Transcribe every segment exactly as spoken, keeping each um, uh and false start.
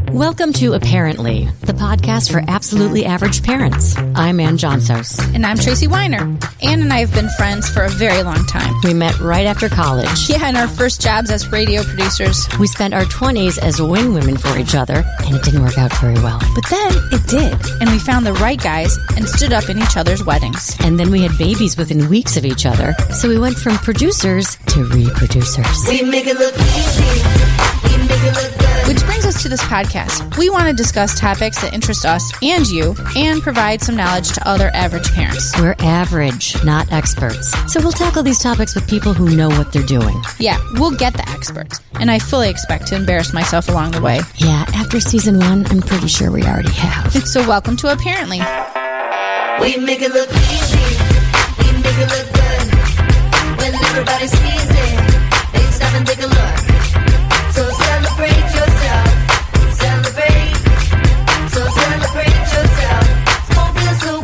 Welcome to Apparently, the podcast for absolutely average parents. I'm Ann Johnsos. And I'm Tracy Weiner. Ann and I have been friends for a very long time. We met right after college. Yeah, in our first jobs as radio producers. We spent our twenties as wing women for each other, and it didn't work out very well. But then it did, and we found the right guys and stood up in each other's weddings. And then we had babies within weeks of each other, so we went from producers to reproducers. We make it look easy. We make it look good. Which brings us to this podcast. We want to discuss topics that interest us and you, and provide some knowledge to other average parents. We're average, not experts. So we'll tackle these topics with people who know what they're doing. Yeah, we'll get the experts, and I fully expect to embarrass myself along the way. Yeah, after season one, I'm pretty sure we already have. So welcome to Apparently. We make it look easy. We make it look good. When everybody sees it, they stop and take a look. So celebrate yourself. Celebrate. So celebrate yourself. Don't feel so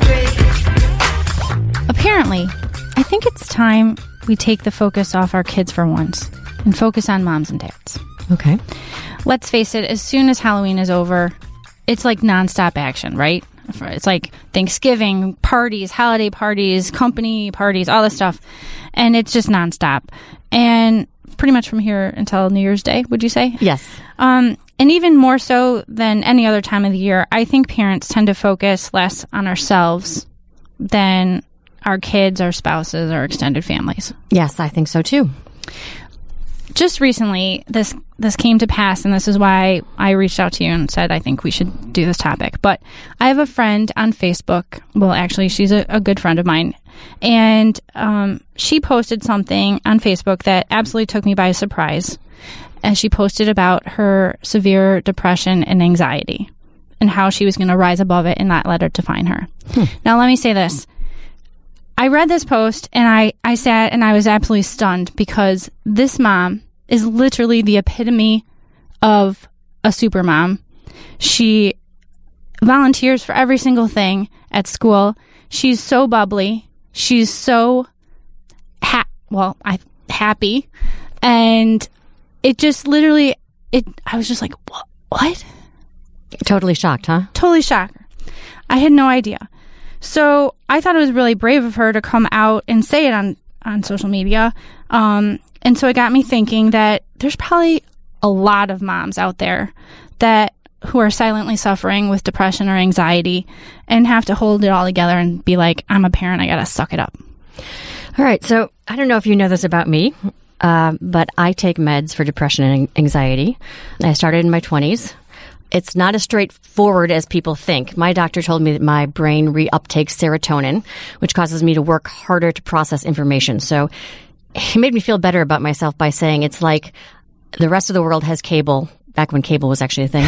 great. Apparently, I think it's time we take the focus off our kids for once and focus on moms and dads. Okay. Let's face it, as soon as Halloween is over, it's like nonstop action, right? It's like Thanksgiving, parties, holiday parties, company parties, all this stuff. And it's just nonstop. And pretty much from here until New Year's Day, would you say? Yes. Um, and even more so than any other time of the year, I think parents tend to focus less on ourselves than our kids, our spouses, our extended families. Yes, I think so too. Just recently, this this came to pass, and this is why I reached out to you and said I think we should do this topic. But I have a friend on Facebook. Well, actually, she's a, a good friend of mine. And um, she posted something on Facebook that absolutely took me by surprise. And she posted about her severe depression and anxiety and how she was going to rise above it and not let it define her. Hmm. Now, let me say this. I read this post and I, I sat and I was absolutely stunned because this mom is literally the epitome of a super mom. She volunteers for every single thing at school. She's so bubbly. She's so ha- well, I happy. And it just literally, it. I was just like, what? What? Totally shocked, huh? Totally shocked. I had no idea. So I thought it was really brave of her to come out and say it on, on social media. Um, and so it got me thinking that there's probably a lot of moms out there that who are silently suffering with depression or anxiety and have to hold it all together and be like, I'm a parent, I got to suck it up. All right. So I don't know if you know this about me, uh, but I take meds for depression and anxiety. I started in my twenties. It's not as straightforward as people think. My doctor told me that my brain reuptakes serotonin, which causes me to work harder to process information. So he made me feel better about myself by saying it's like the rest of the world has cable, back when cable was actually a thing.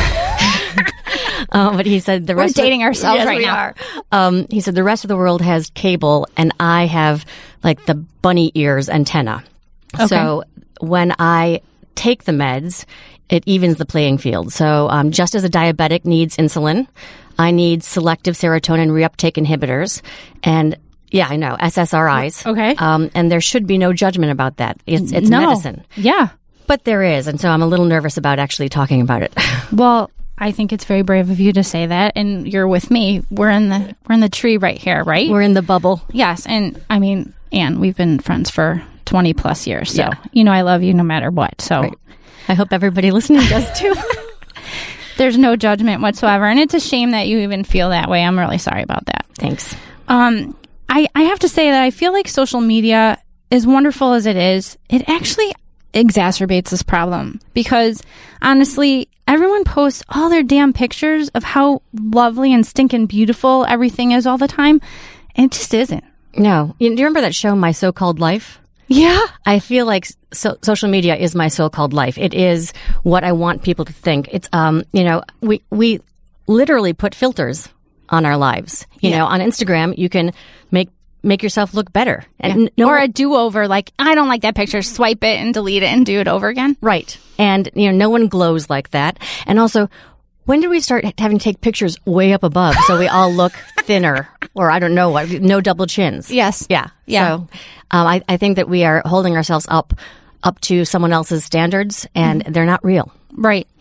uh, but he said the We're rest dating of, ourselves yes, right we now. Are. Um, he said the rest of the world has cable and I have like the bunny ears antenna. Okay. So when I take the meds, it evens the playing field. So um, just as a diabetic needs insulin, I need selective serotonin reuptake inhibitors. And yeah, I know, S S R Is. Okay. Um, and there should be no judgment about that. It's, it's no. medicine. Yeah. But there is. And so I'm a little nervous about actually talking about it. Well, I think it's very brave of you to say that. And you're with me. We're in the we're in the tree right here, right? We're in the bubble. Yes. And I mean, Ann, we've been friends for twenty plus years. So, Yeah. you know, I love you no matter what. So Right. I hope everybody listening does too. there's no judgment whatsoever. And it's a shame that you even feel that way. I'm really sorry about that. Thanks. Um, I, I have to say that I feel like social media, as wonderful as it is, it actually exacerbates this problem because honestly, everyone posts all their damn pictures of how lovely and stinking beautiful everything is all the time. And it just isn't. No. You, do you remember that show, My So-Called Life? Yeah. I feel like so, social media is my so-called life. It is what I want people to think. It's, um, you know, we, we literally put filters on our lives. You Yeah. know, on Instagram, you can make, make yourself look better. And Yeah. no or one- a do-over, like, I don't like that picture, swipe it and delete it and do it over again. Right. And, you know, no one glows like that. And also, when did we start having to take pictures way up above so we all look thinner? Or I don't know what, no double chins. Yes. Yeah. Yeah. So um, I, I think that we are holding ourselves up up to someone else's standards, and they're not real. Right.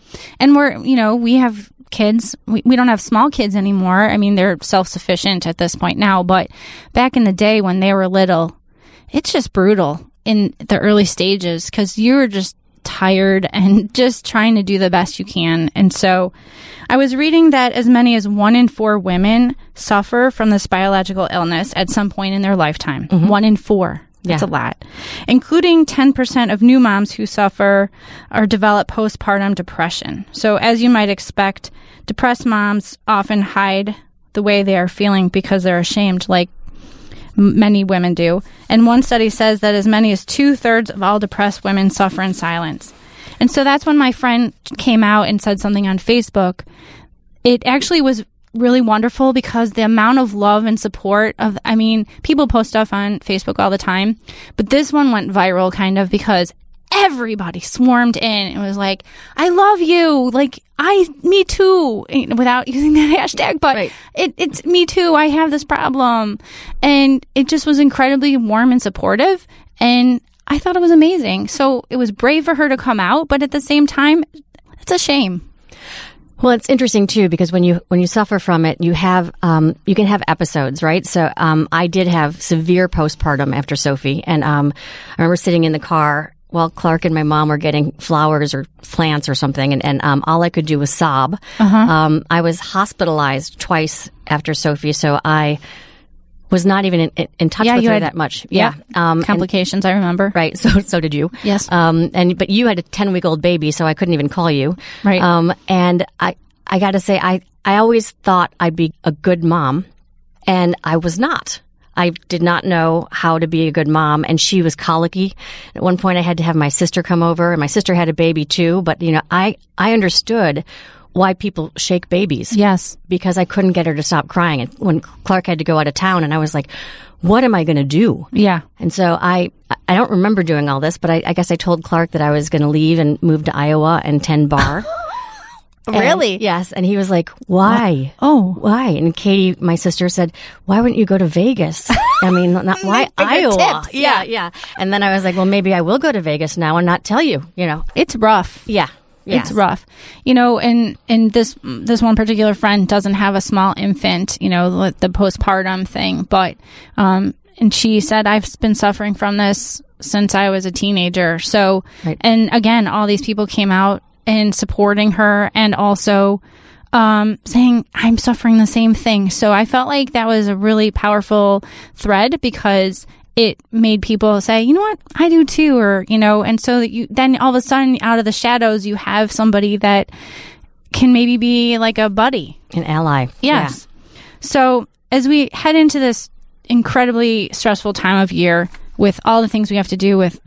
And we're, you know, we have kids. We, we don't have small kids anymore. I mean, they're self-sufficient at this point now. But back in the day when they were little, it's just brutal in the early stages because you're just tired and just trying to do the best you can. And so I was reading that as many as one in four women suffer from this biological illness at some point in their lifetime. Mm-hmm. One in four. That's yeah. a lot. Including ten percent of new moms who suffer or develop postpartum depression. So as you might expect, depressed moms often hide the way they are feeling because they're ashamed, like many women do. And one study says that as many as two-thirds of all depressed women suffer in silence. And so that's when my friend came out and said something on Facebook. It actually was really wonderful because the amount of love and support of, I mean, people post stuff on Facebook all the time, but this one went viral kind of because everybody swarmed in and was like, I love you. Like, I, me too, without using that hashtag, but right. it, it's me too. I have this problem. And it just was incredibly warm and supportive. And I thought it was amazing. So it was brave for her to come out, but at the same time, it's a shame. Well, it's interesting too because when you when you suffer from it, you have um, you can have episodes, right? So um, I did have severe postpartum after Sophie, and um, I remember sitting in the car while Clark and my mom were getting flowers or plants or something, and, and um, all I could do was sob. Uh-huh. Um, I was hospitalized twice after Sophie, so I was not even in, in touch yeah, with you her had, that much. Yeah, yeah. Um, complications. And, I remember. Right. So so did you. Yes. Um. And but you had a ten week old baby, so I couldn't even call you. Right. Um. And I I got to say I I always thought I'd be a good mom, and I was not. I did not know how to be a good mom, and she was colicky. At one point, I had to have my sister come over, and my sister had a baby too. But you know, I I understood why people shake babies. Yes. Because I couldn't get her to stop crying. And when Clark had to go out of town, and I was like, what am I going to do? Yeah. And so I I don't remember doing all this, but I, I guess I told Clark that I was going to leave and move to Iowa and tend bar. Really? And, yes. And he was like, why? What? Oh. Why? And Katie, my sister, said, why wouldn't you go to Vegas? I mean, not why Iowa? Tips. Yeah, yeah. And then I was like, well, maybe I will go to Vegas now and not tell you, you know. It's rough. Yeah. Yes. It's rough. You know, and, and this this one particular friend doesn't have a small infant, you know, the postpartum thing. But, um, and she said, I've been suffering from this since I was a teenager. So, right. And again, all these people came out and supporting her and also um, saying, I'm suffering the same thing. So I felt like that was a really powerful thread because it made people say, you know what, I do too, or, you know, and so that you then all of a sudden out of the shadows, you have somebody that can maybe be like a buddy. An ally. Yes. Yeah. So as we head into this incredibly stressful time of year with all the things we have to do with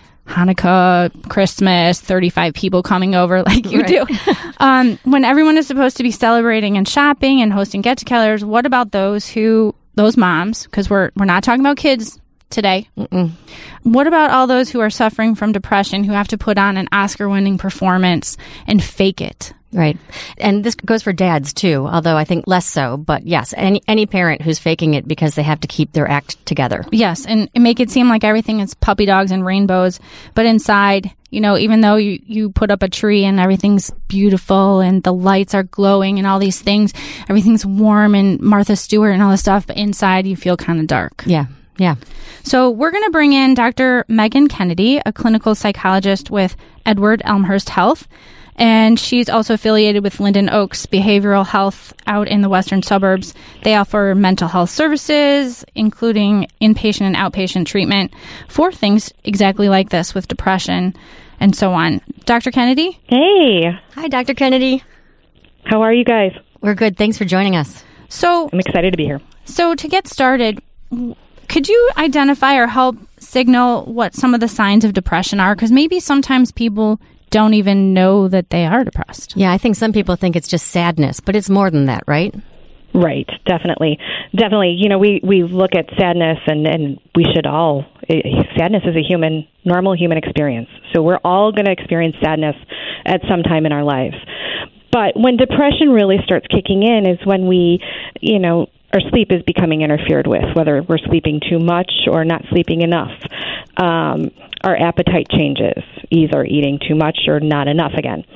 Hanukkah, Christmas, thirty-five people coming over like you right. do. um, when everyone is supposed to be celebrating and shopping and hosting get-togethers, what about those who, those moms, because we're, we're not talking about kids today. Mm-mm. What about all those who are suffering from depression who have to put on an Oscar-winning performance and fake it? Right. And this goes for dads too, although I think less so. But yes, any any parent who's faking it because they have to keep their act together. Yes, and make it seem like everything is puppy dogs and rainbows. But inside, you know, even though you, you put up a tree and everything's beautiful and the lights are glowing and all these things, everything's warm and Martha Stewart and all this stuff, but inside you feel kind of dark. Yeah. Yeah. So we're going to bring in Doctor Megan Kennedy, a clinical psychologist with Edward Elmhurst Health. And she's also affiliated with Linden Oaks Behavioral Health out in the western suburbs. They offer mental health services, including inpatient and outpatient treatment for things exactly like this with depression and so on. Doctor Kennedy? Hey. Hi, Doctor Kennedy. How are you guys? We're good. Thanks for joining us. So I'm excited to be here. So to get started, could you identify or help signal what some of the signs of depression are? Because maybe sometimes people don't even know that they are depressed. Yeah, I think some people think it's just sadness, but it's more than that, right? Right, definitely. Definitely. You know, we, we look at sadness and, and we should all, sadness is a human, normal human experience. So we're all going to experience sadness at some time in our lives. But when depression really starts kicking in is when we, you know, our sleep is becoming interfered with, whether we're sleeping too much or not sleeping enough. Um, our appetite changes, either eating too much or not enough again.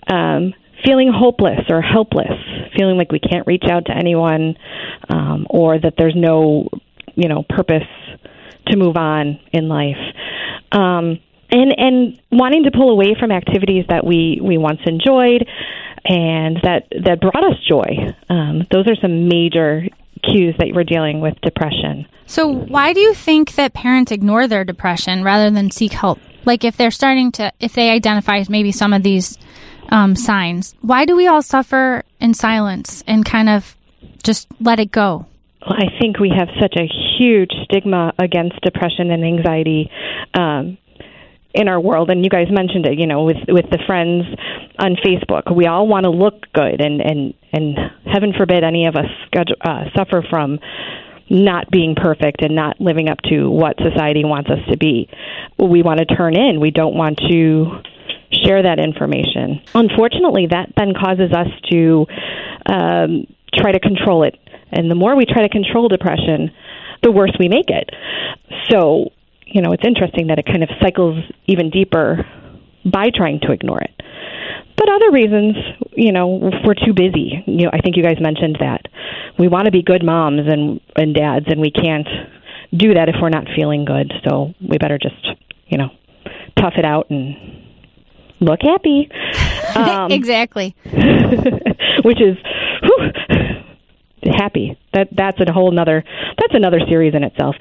um, feeling hopeless or helpless, feeling like we can't reach out to anyone, um, or that there's no, you know, purpose to move on in life. Um, and and wanting to pull away from activities that we, we once enjoyed and that, that brought us joy. Um, those are some major cues that we're dealing with depression. So why do you think that parents ignore their depression rather than seek help? Like if they're starting to, if they identify maybe some of these um, signs, why do we all suffer in silence and kind of just let it go? Well, I think we have such a huge stigma against depression and anxiety um, in our world. And you guys mentioned it, you know, with, with the friends on Facebook. We all want to look good, and, and, and heaven forbid any of us uh, suffer from not being perfect and not living up to what society wants us to be. We want to turn in. We don't want to share that information. Unfortunately, that then causes us to um, try to control it. And the more we try to control depression, the worse we make it. So, you know, it's interesting that it kind of cycles even deeper by trying to ignore it. But other reasons, you know, we're too busy. You know, I think you guys mentioned that. We want to be good moms and, and dads, and we can't do that if we're not feeling good. So we better just, you know, tough it out and look happy. Um, exactly. Which is, whew, happy. That that's a whole nother that's another series in itself.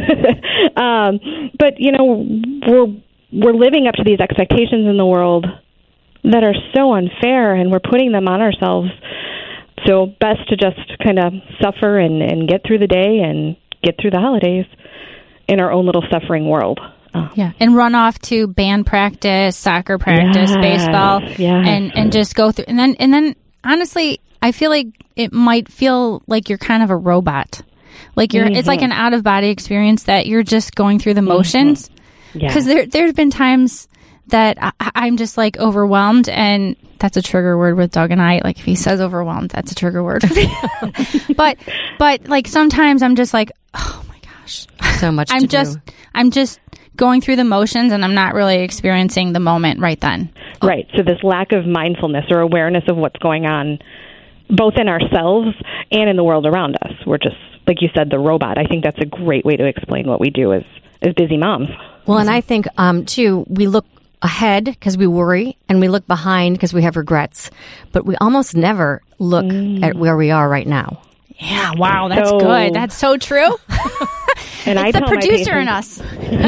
um, but you know, we're we're living up to these expectations in the world that are so unfair, and we're putting them on ourselves. So best to just kind of suffer and, and get through the day and get through the holidays in our own little suffering world. Uh, yeah, and run off to band practice, soccer practice, yes, baseball, yes. and and just go through. And then and then honestly, I feel like it might feel like you're kind of a robot. Like you're, mm-hmm. It's like an out of body experience that you're just going through the motions. Because mm-hmm. yeah. there there's been times that I, I'm just like overwhelmed, and that's a trigger word with Doug and I. Like if he says overwhelmed, that's a trigger word. but but like sometimes I'm just like, oh my gosh, so much. I'm to just do. I'm just going through the motions, and I'm not really experiencing the moment right then. Right. So this lack of mindfulness or awareness of what's going on, both in ourselves and in the world around us. We're just, like you said, the robot. I think that's a great way to explain what we do as as busy moms. Well, and I think um, too, we look ahead because we worry, and we look behind because we have regrets, but we almost never look mm. at where we are right now. Yeah, wow, that's so, good. That's so true. And it's I the tell producer my in us.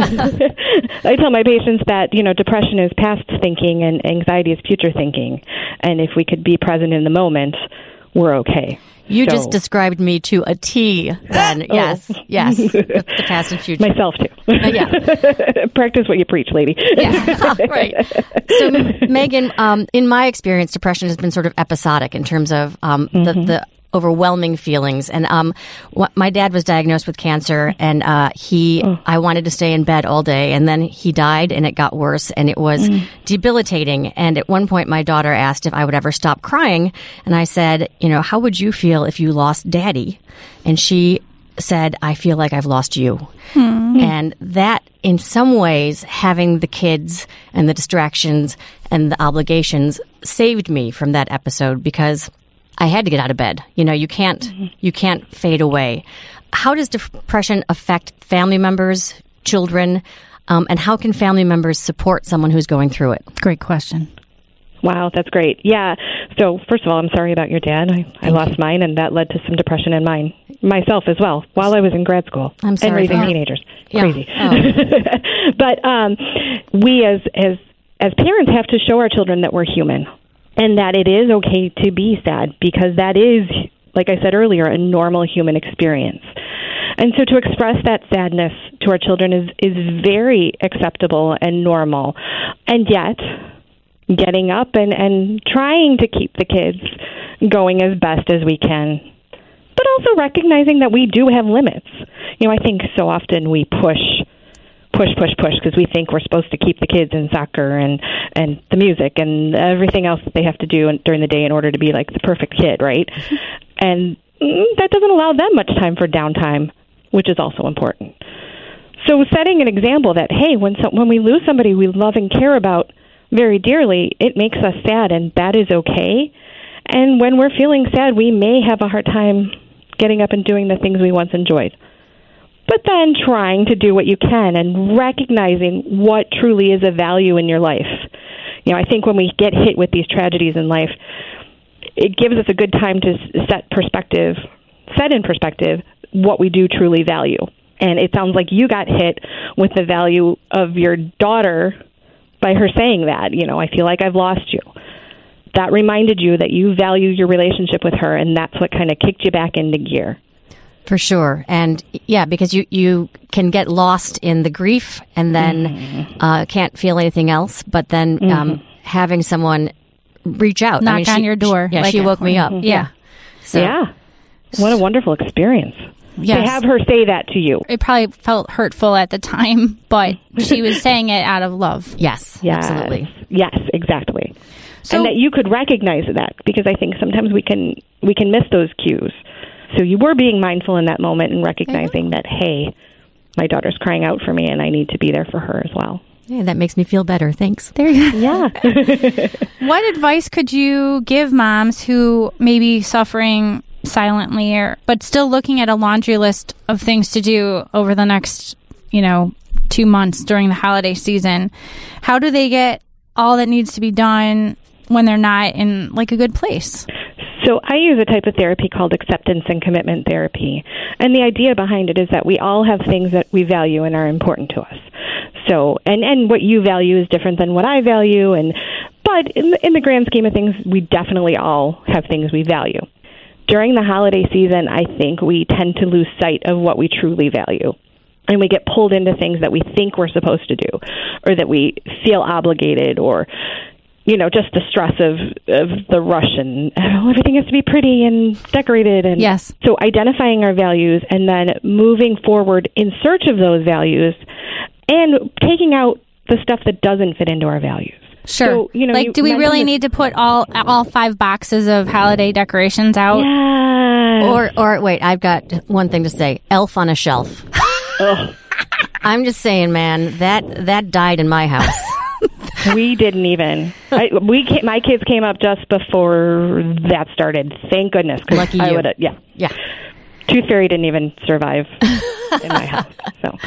I tell my patients that, you know, depression is past thinking and anxiety is future thinking. And if we could be present in the moment, we're okay. You so. just described me to a T then. Oh. Yes, yes. The, the past and future. Myself, too. Uh, yeah. Practice what you preach, lady. Yeah, right. So, Megan, um, in my experience, depression has been sort of episodic in terms of um, mm-hmm. the, the overwhelming feelings. And um, wh- my dad was diagnosed with cancer, and uh, he, oh. I wanted to stay in bed all day, and then he died, and it got worse, and it was mm. debilitating. And at one point, my daughter asked if I would ever stop crying, and I said, you know, how would you feel if you lost Daddy? And she said, I feel like I've lost you. Mm. And that, in some ways, having the kids and the distractions and the obligations saved me from that episode, because I had to get out of bed. You know, you can't, mm-hmm. you can't fade away. How does depression affect family members, children, um, and how can family members support someone who's going through it? Great question. Wow, that's great. Yeah. So first of all, I'm sorry about your dad. I, I lost you. mine, and that led to some depression in mine, myself as well, while I was in grad school. I'm sorry. And raising oh. teenagers. Yeah. Crazy. Oh. But um, we as, as, as parents have to show our children that we're human. And that it is okay to be sad, because that is, like I said earlier, a normal human experience. And so to express that sadness to our children is, is very acceptable and normal. And yet, getting up and, and trying to keep the kids going as best as we can, but also recognizing that we do have limits. You know, I think so often we push push, push, push, because we think we're supposed to keep the kids in soccer and, and the music and everything else that they have to do in, during the day in order to be like the perfect kid, right? And that doesn't allow them much time for downtime, which is also important. So setting an example that, hey, when some, when we lose somebody we love and care about, very dearly, it makes us sad, and that is okay. And when we're feeling sad, we may have a hard time getting up and doing the things we once enjoyed. But then trying to do what you can and recognizing what truly is of value in your life. You know, I think when we get hit with these tragedies in life, it gives us a good time to set perspective, set in perspective what we do truly value. And it sounds like you got hit with the value of your daughter by her saying that, you know, I feel like I've lost you. That reminded you that you value your relationship with her, and that's what kind of kicked you back into gear. For sure. And yeah, because you, you can get lost in the grief and then mm-hmm. uh, can't feel anything else. But then mm-hmm. um, having someone reach out. Knock I mean, on she, your door. She, yeah, like she a, woke me up. Mm-hmm. Yeah. So, yeah. What a wonderful experience. Yes. To have her say that to you. It probably felt hurtful at the time, but she was saying it out of love. Yes, yes. absolutely. Yes, exactly. So, and that you could recognize that, because I think sometimes we can we can miss those cues. So you were being mindful in that moment and recognizing that, hey, my daughter's crying out for me and I need to be there for her as well. Yeah, that makes me feel better. Thanks. There you go. Yeah. What advice could you give moms who may be suffering silently, or but still looking at a laundry list of things to do over the next, you know, two months during the holiday season? How do they get all that needs to be done when they're not in like a good place? So I use a type of therapy called acceptance and commitment therapy. And the idea behind it is that we all have things that we value and are important to us. So, and, and what you value is different than what I value. And but in the, in the grand scheme of things, we definitely all have things we value. During the holiday season, I think we tend to lose sight of what we truly value. And we get pulled into things that we think we're supposed to do, or that we feel obligated, or, you know, just the stress of, of the rush and oh, everything has to be pretty and decorated. And yes. So identifying our values and then moving forward in search of those values and taking out the stuff that doesn't fit into our values. Sure. So, you know, like, you do we really this- need to put all all five boxes of holiday decorations out? Yeah. Or, or wait, I've got one thing to say. Elf on a shelf. Ugh. I'm just saying, man, that that died in my house. We didn't even. I, we came, my kids came up just before that started. Thank goodness. 'Cause Lucky I you. would've- yeah. Yeah. Tooth Fairy didn't even survive in my house. So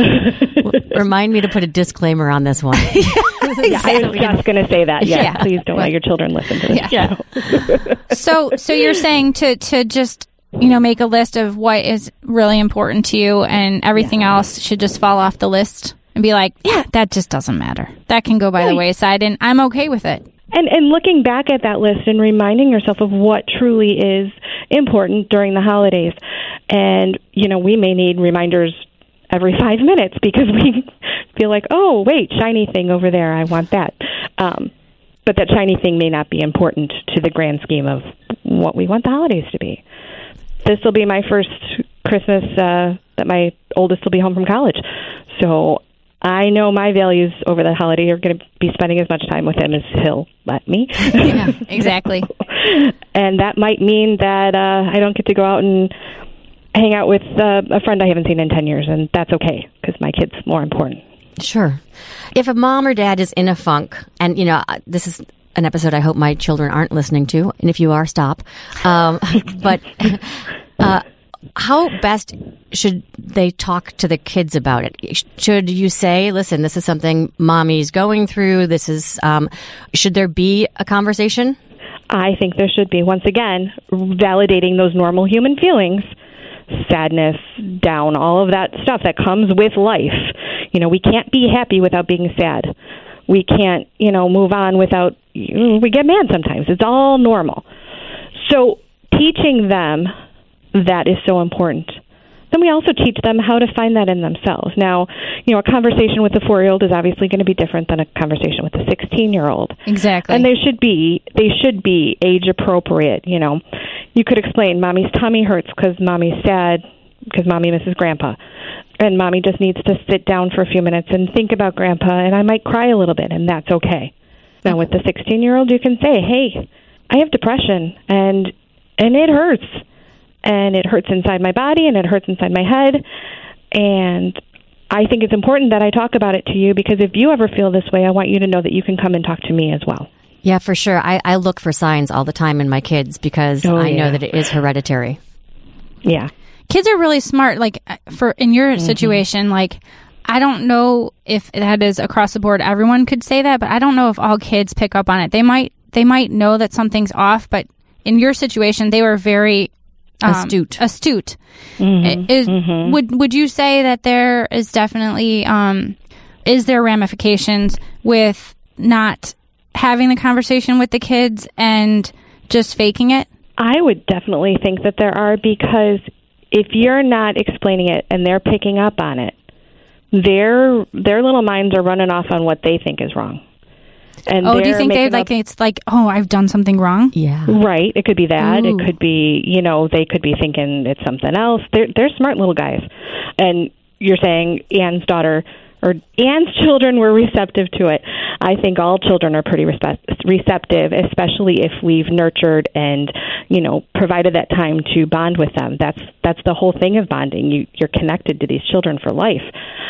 Remind me to put a disclaimer on this one. yeah, I was just going to say that. Yes, Yeah. please don't let your children listen to this. Yeah. show. So, so you're saying to to just, you know, make a list of what is really important to you, and everything Yeah. else should just fall off the list, and be like, yeah, that just doesn't matter. That can go by the Right. wayside, and I'm okay with it. And and looking back at that list and reminding yourself of what truly is important during the holidays. And, you know, we may need reminders every five minutes because we feel like, oh, wait, shiny thing over there, I want that. Um, but that shiny thing may not be important to the grand scheme of what we want the holidays to be. This will be my first Christmas uh, that my oldest will be home from college. So I know my values over the holiday are going to be spending as much time with him as he'll let me. Yeah, exactly. And that might mean that uh, I don't get to go out and hang out with uh, a friend I haven't seen in ten years, and that's okay because my kid's more important. Sure. If a mom or dad is in a funk, and, you know, this is an episode I hope my children aren't listening to, and if you are, stop. Um, but uh, how best should they talk to the kids about it? Should you say, listen, this is something mommy's going through, this is, um, should there be a conversation? I think there should be, once again, validating those normal human feelings, sadness, down, all of that stuff that comes with life. You know, we can't be happy without being sad. We can't, you know, move on without, we get mad sometimes. It's all normal. So teaching them that is so important. Then we also teach them how to find that in themselves. Now, you know, a conversation with a four-year-old is obviously going to be different than a conversation with a sixteen-year-old. Exactly. And they should be they should be age appropriate. You know, you could explain, mommy's tummy hurts because mommy's sad because mommy misses grandpa, and mommy just needs to sit down for a few minutes and think about grandpa, and I might cry a little bit, and that's okay. Now, with the sixteen-year-old, you can say, hey, I have depression, and and it hurts. And it hurts inside my body, and it hurts inside my head. And I think it's important that I talk about it to you, because if you ever feel this way, I want you to know that you can come and talk to me as well. Yeah, for sure. I, I look for signs all the time in my kids because Oh, I know yeah. that it is hereditary. Yeah. Kids are really smart. Like for in your Mm-hmm. situation, like I don't know if that is across the board. Everyone could say that, but I don't know if all kids pick up on it. They might they might know that something's off, but in your situation, they were very um, Astute. Astute. Mm-hmm. Is, Mm-hmm. Would would you say that there is definitely um, is there ramifications with not having the conversation with the kids and just faking it? I would definitely think that there are, because if you're not explaining it and they're picking up on it, their their little minds are running off on what they think is wrong. And Oh, do you they're think they making like up- it's like, oh, I've done something wrong? Yeah. Right. It could be that. Ooh. It could be, you know, they could be thinking it's something else. They're they're smart little guys. And you're saying Anne's daughter or Anne's children were receptive to it. I think all children are pretty respe- receptive, especially if we've nurtured and, you know, provided that time to bond with them. That's that's the whole thing of bonding. You you're connected to these children for life.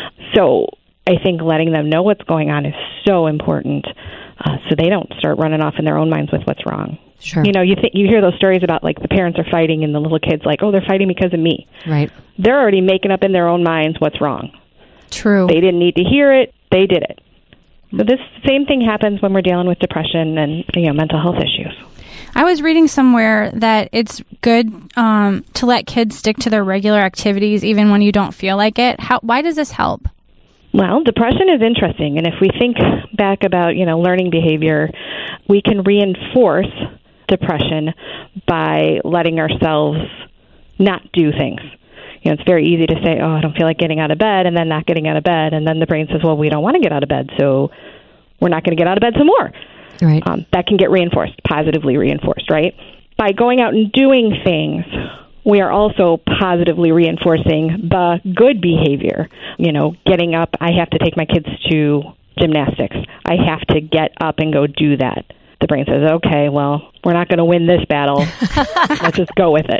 So I think letting them know what's going on is so important, uh, so they don't start running off in their own minds with what's wrong. Sure. You know, you think you hear those stories about like the parents are fighting and the little kids like, oh, they're fighting because of me. Right. They're already making up in their own minds what's wrong. True. They didn't need to hear it. They did it. So this same thing happens when we're dealing with depression and, you know, mental health issues. I was reading somewhere that it's good um, to let kids stick to their regular activities even when you don't feel like it. How? Why does this help? Well, depression is interesting, and if we think back about, you know, learning behavior, we can reinforce depression by letting ourselves not do things. You know, it's very easy to say, oh, I don't feel like getting out of bed, and then not getting out of bed, and then the brain says, well, we don't want to get out of bed, so we're not going to get out of bed some more. Right. Um, that can get reinforced, positively reinforced, right? By going out and doing things, we are also positively reinforcing the good behavior. You know, getting up, I have to take my kids to gymnastics. I have to get up and go do that. The brain says, okay, well, we're not going to win this battle. Let's just go with it.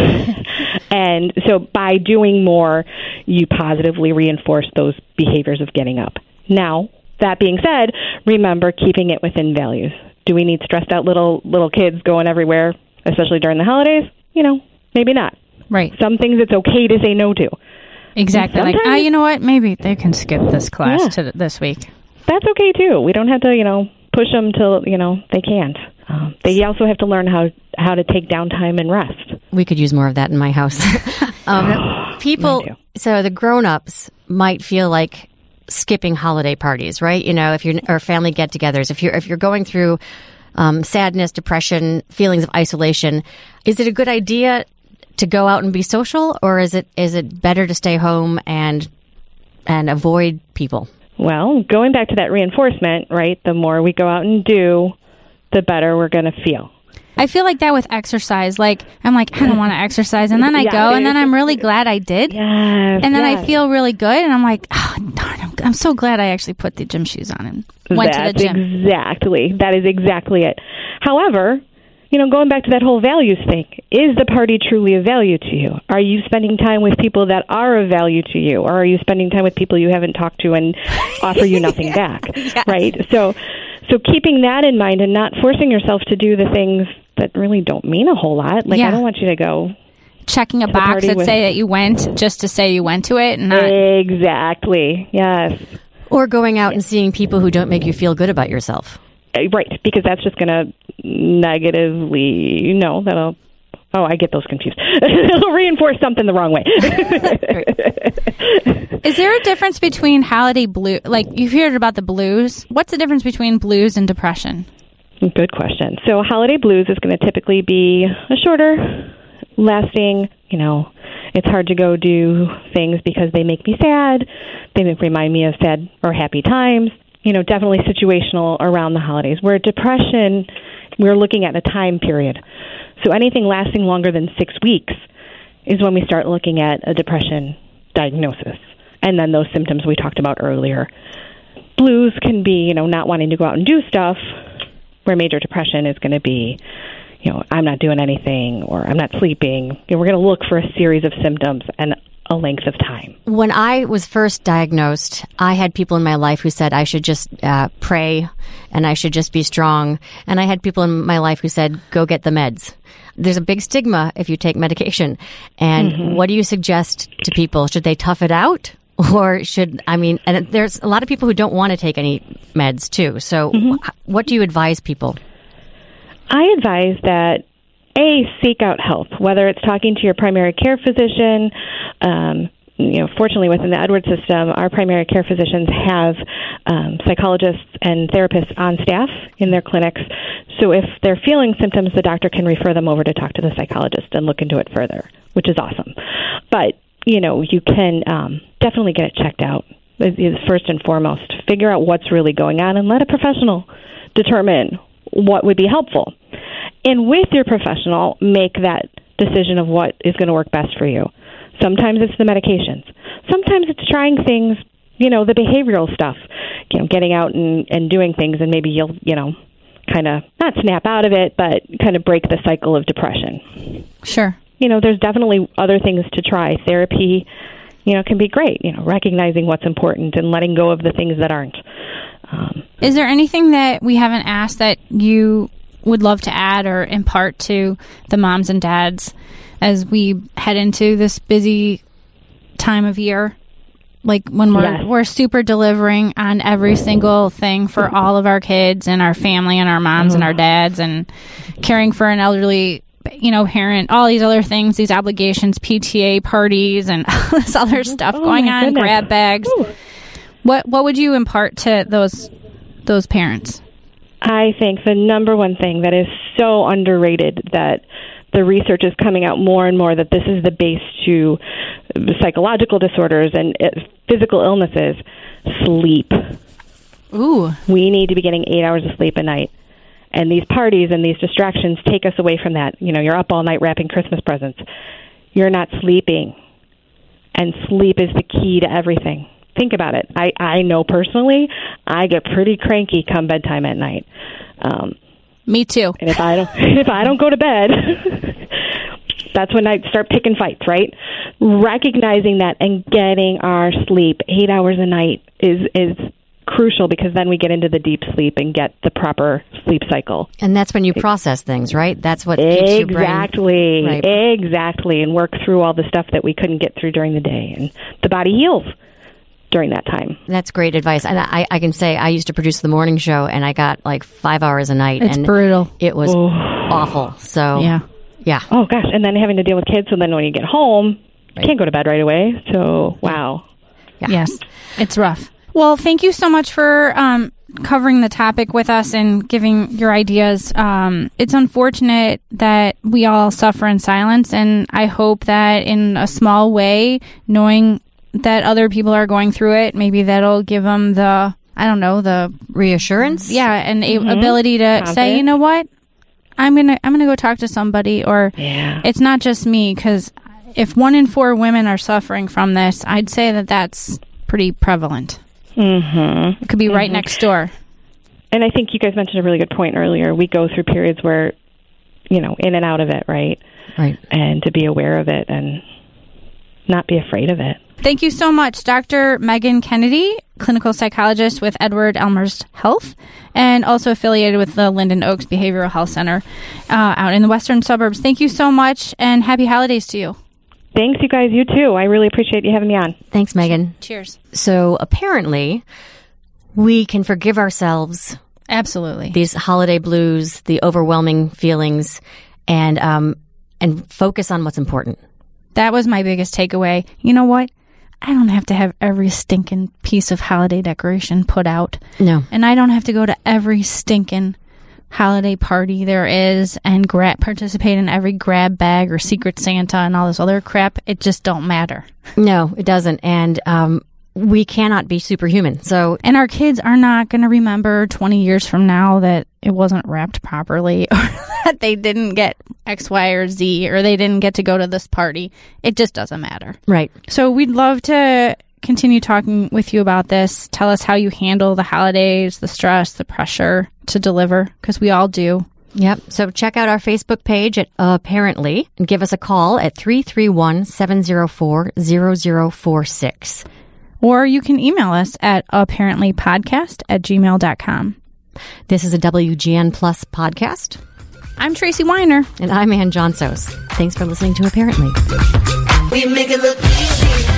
And so by doing more, you positively reinforce those behaviors of getting up. Now, that being said, remember keeping it within values. Do we need stressed out little little kids going everywhere, especially during the holidays? You know, maybe not. Right. Some things it's okay to say no to. Exactly. Like, Sometimes- ah, you know what? Maybe they can skip this class Yeah. to th- this week. That's okay too. We don't have to, you know, push them till, you know, they can't. Um, they also have to learn how how to take downtime and rest. We could use more of that in my house. um, people, Mine too. so the grown-ups might feel like skipping holiday parties, right? You know, if you're or family get-togethers, if you're if you're going through um, sadness, depression, feelings of isolation, is it a good idea to go out and be social, or is it is it better to stay home and and avoid people? Well, going back to that reinforcement, right? The more we go out and do, the better we're going to feel. I feel like that with exercise. Like, I'm like, I don't want to exercise. And then I Yeah, go, and then it- I'm really glad I did. Yes. And then I yes. feel really good. And I'm like, oh, darn, I'm, I'm so glad I actually put the gym shoes on and went That's to the gym. Exactly. That is exactly it. However, you know, going back to that whole values thing, is the party truly of value to you? Are you spending time with people that are of value to you? Or are you spending time with people you haven't talked to and offer you nothing back? Right? So so keeping that in mind and not forcing yourself to do the things that really don't mean a whole lot. Like, Yeah. I don't want you to go... Checking a the box party that with- say that you went just to say you went to it. And not, Exactly. Yes. Or going out and seeing people who don't make you feel good about yourself? Uh, Right, because that's just going to negatively, you know, that'll, oh, I get those confused. It'll reinforce something the wrong way. Is there a difference between holiday blue? Like, you've heard about the blues. What's the difference between blues and depression? Good question. So holiday blues is going to typically be a shorter lasting, you know, it's hard to go do things because they make me sad. They make, remind me of sad or happy times. You know, definitely situational around the holidays. Where depression, we're looking at a time period. So anything lasting longer than six weeks is when we start looking at a depression diagnosis. And then those symptoms we talked about earlier. Blues can be, you know, not wanting to go out and do stuff, where major depression is going to be, you know, I'm not doing anything or I'm not sleeping. You know, we're going to look for a series of symptoms, and a length of time. When I was first diagnosed, I had people in my life who said I should just uh, pray and I should just be strong. And I had people in my life who said, go get the meds. There's a big stigma if you take medication. And mm-hmm. what do you suggest to people? Should they tough it out? Or should, I mean, and there's a lot of people who don't want to take any meds too. So mm-hmm. what do you advise people? I advise that, A, seek out help, whether it's talking to your primary care physician. Um, you know, fortunately, within the Edwards system, our primary care physicians have um, psychologists and therapists on staff in their clinics. So if they're feeling symptoms, the doctor can refer them over to talk to the psychologist and look into it further, which is awesome. But you know, you can um, definitely get it checked out. Is first and foremost, figure out what's really going on and let a professional determine what would be helpful. And with your professional, make that decision of what is going to work best for you. Sometimes it's the medications. Sometimes it's trying things, you know, the behavioral stuff, you know, getting out and, and doing things, and maybe you'll, you know, kind of not snap out of it, but kind of break the cycle of depression. Sure. You know, there's definitely other things to try. Therapy, you know, can be great, you know, recognizing what's important and letting go of the things that aren't. Um, Is there anything that we haven't asked that you would love to add or impart to the moms and dads as we head into this busy time of year? Like when we're yes. we're super delivering on every single thing for all of our kids and our family and our moms mm-hmm. and our dads, and caring for an elderly, you know, parent, all these other things, these obligations, P T A parties, and all this other stuff oh, going on, goodness. grab bags. Ooh. What what would you impart to those those parents? I think the number one thing that is so underrated, that the research is coming out more and more, that this is the base to psychological disorders and physical illnesses, sleep. Ooh. We need to be getting eight hours of sleep a night. And these parties and these distractions take us away from that. You know, you're up all night wrapping Christmas presents. You're not sleeping. And sleep is the key to everything. Think about it. I, I know personally, I get pretty cranky come bedtime at night. Um, Me too. And if I don't, if I don't go to bed, that's when I start picking fights, right? Recognizing that and getting our sleep, eight hours a night, is is crucial, because then we get into the deep sleep and get the proper sleep cycle. And that's when you process things, right? That's what keeps your brain... Exactly. Right. Exactly. And work through all the stuff that we couldn't get through during the day. And the body heals during that time. That's great advice. And I, I can say I used to produce the morning show, and I got like five hours a night. It's and brutal. It was oh. awful. So, yeah. Yeah. Oh, gosh. And then having to deal with kids. So then when you get home, right. you can't go to bed right away. So, wow. Yeah. Yes. It's rough. Well, thank you so much for um, covering the topic with us and giving your ideas. Um, it's unfortunate that we all suffer in silence, and I hope that in a small way, knowing that other people are going through it, maybe that'll give them the, I don't know, the reassurance. Yeah, and mm-hmm. a- ability to Confidence. say, you know what, I'm gonna I'm gonna go talk to somebody, or yeah. it's not just me, because if one in four women are suffering from this, I'd say that that's pretty prevalent. Mm-hmm. It could be mm-hmm. right next door. And I think you guys mentioned a really good point earlier. We go through periods where, you know, in and out of it, right? Right. And to be aware of it and not be afraid of it. Thank you so much, Doctor Megan Kennedy, clinical psychologist with Edward Elmhurst Health, and also affiliated with the Linden Oaks Behavioral Health Center uh, out in the western suburbs. Thank you so much, and happy holidays to you. Thanks, you guys. You too. I really appreciate you having me on. Thanks, Megan. Cheers. So apparently, we can forgive ourselves. Absolutely. These holiday blues, the overwhelming feelings, and um, and focus on what's important. That was my biggest takeaway. You know what? I don't have to have every stinking piece of holiday decoration put out. No. And I don't have to go to every stinking holiday party there is and gra- participate in every grab bag or Secret Santa and all this other crap. It just don't matter. No, it doesn't. And um, we cannot be superhuman. So, and our kids are not going to remember twenty years from now that it wasn't wrapped properly, or that they didn't get X, Y, or Z, or they didn't get to go to this party. It just doesn't matter. Right. So we'd love to continue talking with you about this. Tell us how you handle the holidays, the stress, the pressure to deliver, because we all do. Yep. So check out our Facebook page at Apparently and give us a call at three three one, seven zero four, zero zero four six. Or you can email us at apparentlypodcast at gmail dot com. This is a W G N Plus podcast. I'm Tracy Weiner. And I'm Ann Johnsos. Thanks for listening to Apparently. We make it look easy.